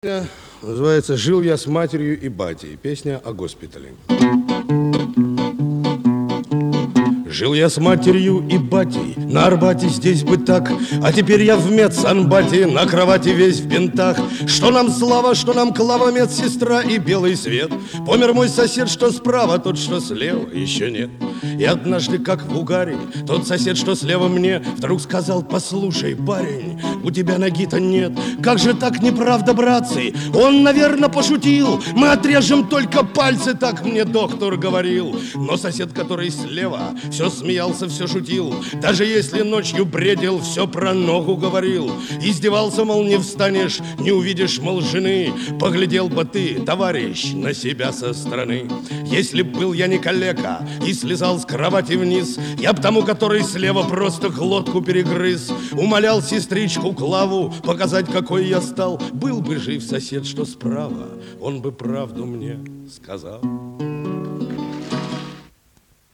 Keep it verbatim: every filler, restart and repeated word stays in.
Называется «Жил я с матерью и батей». Песня о госпитале. Жил я с матерью и батей на Арбате, здесь бы так. А теперь я в медсанбате, на кровати весь в бинтах. Что нам слава, что нам клава, медсестра и белый свет. Помер мой сосед, что справа, тот, что слева, еще нет. И однажды, как в угаре, тот сосед, что слева мне, вдруг сказал: послушай, парень, у тебя ноги-то нет. Как же так, неправда, братцы? Он, наверное, пошутил. Мы отрежем только пальцы, так мне доктор говорил. Но сосед, который слева, все смеялся, все шутил. Даже если ночью бредил, все про ногу говорил. Издевался, мол, не встанешь, не увидишь, мол, жены. Поглядел бы ты, товарищ, на себя со стороны. Если б был я не калека и слезал с кровати вниз, я б тому, который слева, просто глотку перегрыз. Умолял сестричку Клаву показать, какой я стал. Был бы жив сосед, что справа, он бы правду мне сказал.